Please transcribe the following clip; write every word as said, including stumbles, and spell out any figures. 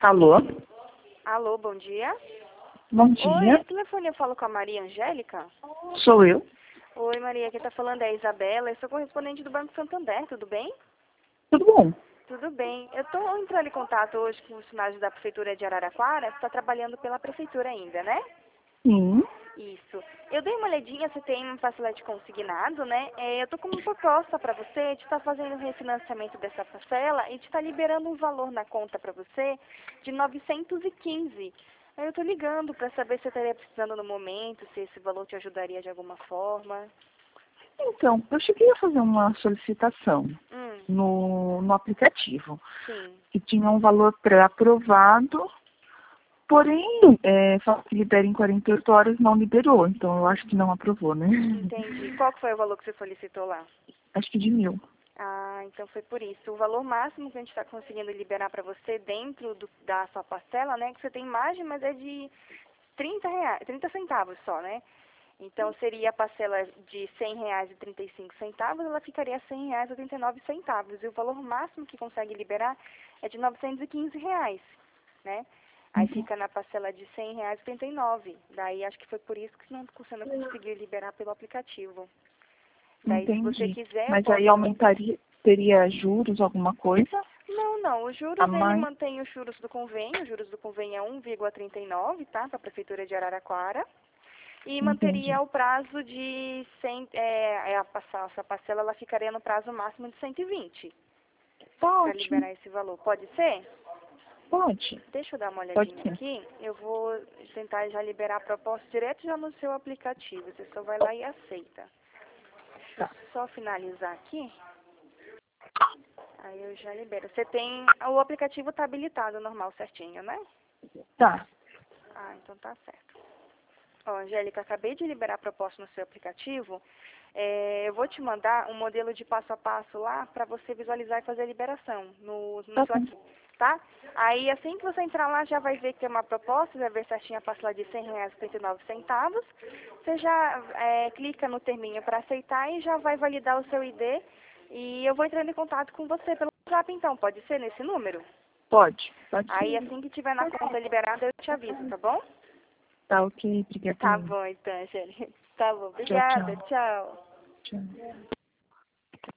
Alô? Alô, bom dia. Bom Oi, dia. esse telefone eu falo com a Maria Angélica? Sou eu. Oi, Maria, quem tá falando é a Isabela, eu sou correspondente do Banco Santander, tudo bem? Tudo bom? Tudo bem. Eu tô entrando em contato hoje com os funcionários da Prefeitura de Araraquara, você tá trabalhando pela Prefeitura ainda, né? Sim. Isso. Eu dei uma olhadinha, você tem um parcelete consignado, né? É, eu tô com uma proposta para você de estar fazendo o refinanciamento dessa parcela e de estar liberando um valor na conta para você de novecentos e quinze. Aí eu tô ligando para saber se você estaria precisando no momento, se esse valor te ajudaria de alguma forma. Então, eu cheguei a fazer uma solicitação Hum, no, no aplicativo, sim. que tinha um valor pré-aprovado, porém, é, fala que libera em quarenta e oito horas, não liberou, então eu acho que não aprovou, né? Entendi. Qual que foi o valor que você solicitou lá? Acho que de mil. Ah, então foi por isso. O valor máximo que a gente está conseguindo liberar para você dentro do, da sua parcela, né? Que você tem margem, mas é de trinta reais, trinta centavos só, né? Então seria a parcela de cem reais e trinta e cinco centavos, ela ficaria cem reais e oitenta e nove centavos. E o valor máximo que consegue liberar é de novecentos e quinze reais, né? Aí Uhum. fica na parcela de cem reais e oitenta e nove. Daí acho que foi por isso que não, você não conseguiu liberar pelo aplicativo. Daí se você Entendi. quiser eu Mas aí posso... aumentaria, teria juros, alguma coisa? Não, não. Os A juros, ele mais? mantém os juros do convênio. Os juros do convênio é um vírgula trinta e nove, tá? Para a Prefeitura de Araraquara. E Entendi. manteria o prazo de cem, é, é a, parcela, essa parcela ela ficaria no prazo máximo de cento e vinte Tá para ótimo. liberar esse valor. Pode ser? Pode. Deixa eu dar uma Pode olhadinha ser. aqui. Eu vou tentar já liberar a proposta direto já no seu aplicativo. Você só vai lá e aceita. Deixa eu Tá. só finalizar aqui. Aí eu já libero. Você tem... O aplicativo está habilitado normal, certinho, né? Tá. Ah, então tá certo. Ó, Angélica, acabei de liberar a proposta no seu aplicativo. É, eu vou te mandar um modelo de passo a passo lá para você visualizar e fazer a liberação no, no Tá seu bom. aqui, tá? Aí assim que você entrar lá, já vai ver que é uma proposta, vai ver certinho a parcela de cem reais e setenta e nove centavos. Você já é, clica no terminho para aceitar e já vai validar o seu I D. E eu vou entrando em contato com você pelo WhatsApp, então. Pode ser nesse número? Pode. Pode Aí ser. assim que tiver na conta liberada, eu te aviso, tá bom? Tá ok. Obrigada. Tá bom, então, Angélica. Tá bom, Tchau, obrigada. tchau. Tchau. Tchau.